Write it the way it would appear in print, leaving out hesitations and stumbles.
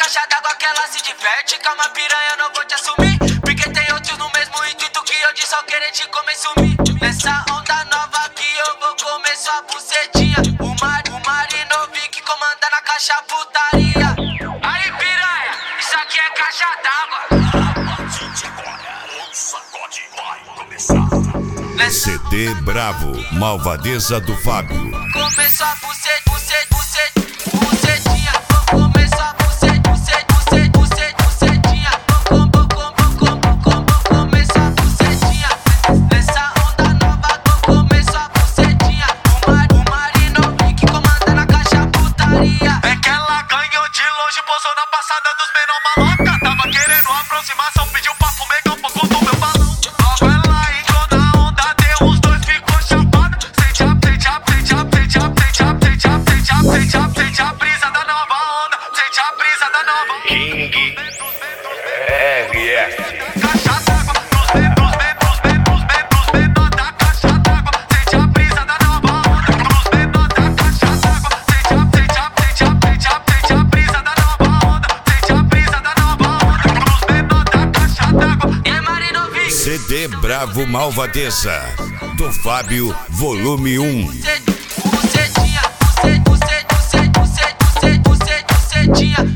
caixa d'água que ela se diverte. Calma, piranha, eu não vou te assumir, porque tem outros no mesmo intuito que eu de só querer te comer sumir. Nessa onda nova que eu vou comer sua bucetinha. O Marinovic comanda na caixa putaria. Aí, piranha, isso aqui é caixa d'água. CD Bravo, Malvadeza do Fábio. Começou a bucetinha. Começou a bucetinha. Começou a bucetinha. Nessa onda nova, começou a bucetinha. O Marinovic comanda na caixa putaria. É que ela ganhou de longe, pousou na passada dos menor maloca. Tava querendo aproximação, pediu pra fumer, um pouco do meu balão. Logo ela entrou na onda, deu os dois, ficou chapado. Sente a brisa da nova onda. Sente a brisa da nova onda. King RS. Caixa d'água, pros menor da caixa d'água. Sente a brisa da nova onda. Pros menor da caixa d'água. Sente a brisa da nova onda. Sente a brisa da nova onda. Pros menor da caixa d'água. E Marinovic. CD Bravo Malvadeza do Fábio, volume 1. Bucetinha.